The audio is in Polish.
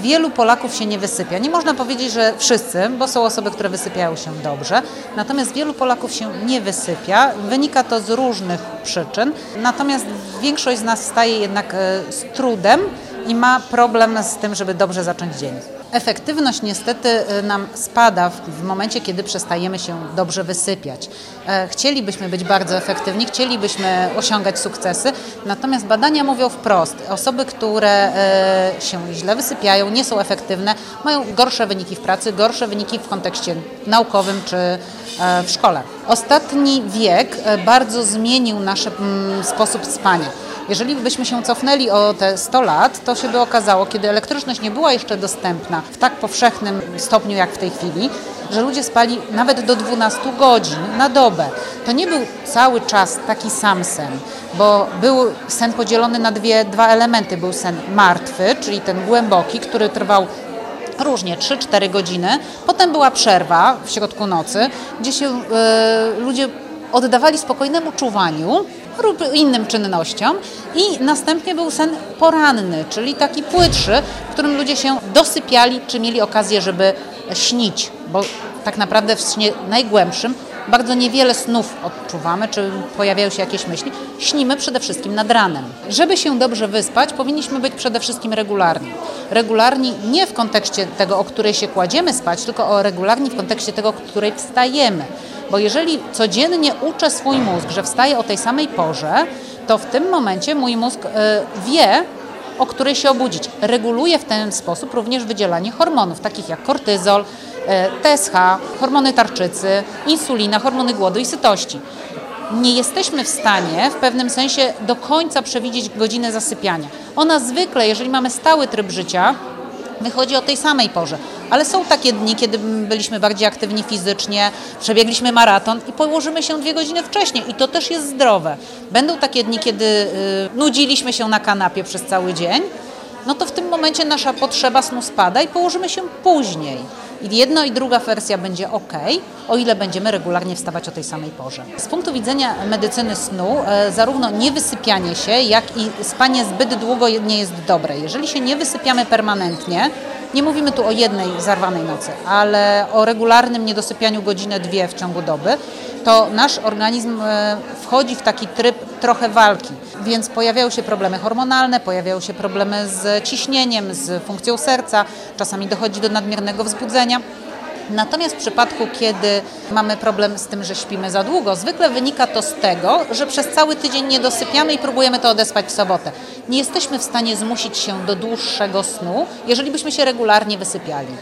wielu Polaków się nie wysypia. Nie można powiedzieć, że wszyscy, bo są osoby, które wysypiają się dobrze, natomiast wielu Polaków się nie wysypia. Wynika to z różnych przyczyn, natomiast większość z nas wstaje jednak z trudem i ma problem z tym, żeby dobrze zacząć dzień. Efektywność niestety nam spada w momencie, kiedy przestajemy się dobrze wysypiać. Chcielibyśmy być bardzo efektywni, chcielibyśmy osiągać sukcesy, natomiast badania mówią wprost, osoby, które się źle wysypiają, nie są efektywne, mają gorsze wyniki w pracy, gorsze wyniki w kontekście naukowym czy w szkole. Ostatni wiek bardzo zmienił nasz sposób spania. Jeżeli byśmy się cofnęli o te 100 lat, to się by okazało, kiedy elektryczność nie była jeszcze dostępna w tak powszechnym stopniu jak w tej chwili, że ludzie spali nawet do 12 godzin na dobę. To nie był cały czas taki sam sen, bo był sen podzielony na dwa elementy. Był sen martwy, czyli ten głęboki, który trwał różnie 3-4 godziny. Potem była przerwa w środku nocy, gdzie się ludzie oddawali spokojnemu czuwaniu lub innym czynnościom i następnie był sen poranny, czyli taki płytszy, w którym ludzie się dosypiali, czy mieli okazję, żeby śnić, bo tak naprawdę w śnie najgłębszym bardzo niewiele snów odczuwamy, czy pojawiają się jakieś myśli. Śnimy przede wszystkim nad ranem. Żeby się dobrze wyspać, powinniśmy być przede wszystkim regularni. Regularni nie w kontekście tego, o której się kładziemy spać, tylko regularni w kontekście tego, o której wstajemy. Bo jeżeli codziennie uczę swój mózg, że wstaje o tej samej porze, to w tym momencie mój mózg wie, o której się obudzić. Reguluje w ten sposób również wydzielanie hormonów, takich jak kortyzol, TSH, hormony tarczycy, insulina, hormony głodu i sytości. Nie jesteśmy w stanie w pewnym sensie do końca przewidzieć godziny zasypiania. Ona zwykle, jeżeli mamy stały tryb życia, wychodzi o tej samej porze. Ale są takie dni, kiedy byliśmy bardziej aktywni fizycznie, przebiegliśmy maraton i położymy się 2 godziny wcześniej i to też jest zdrowe. Będą takie dni, kiedy nudziliśmy się na kanapie przez cały dzień, no to w tym momencie nasza potrzeba snu spada i położymy się później. I jedna i druga wersja będzie ok, o ile będziemy regularnie wstawać o tej samej porze. Z punktu widzenia medycyny snu, zarówno niewysypianie się, jak i spanie zbyt długo nie jest dobre. Jeżeli się nie wysypiamy permanentnie, nie mówimy tu o jednej zarwanej nocy, ale o regularnym niedosypianiu godzinę, 2 w ciągu doby, to nasz organizm wchodzi w taki tryb trochę walki, więc pojawiają się problemy hormonalne, pojawiają się problemy z ciśnieniem, z funkcją serca, czasami dochodzi do nadmiernego wzbudzenia. Natomiast w przypadku, kiedy mamy problem z tym, że śpimy za długo, zwykle wynika to z tego, że przez cały tydzień nie dosypiamy i próbujemy to odespać w sobotę. Nie jesteśmy w stanie zmusić się do dłuższego snu, jeżeli byśmy się regularnie wysypiali.